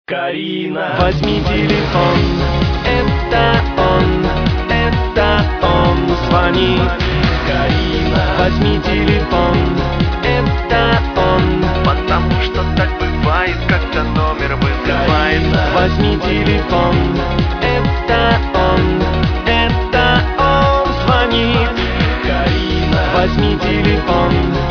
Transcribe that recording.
Карина, возьми телефон, это он звонит. Карина, возьми телефон, это он, потому что так бывает, когда номер вызывает. Карина, возьми телефон, это он звонит. Карина, возьми телефон.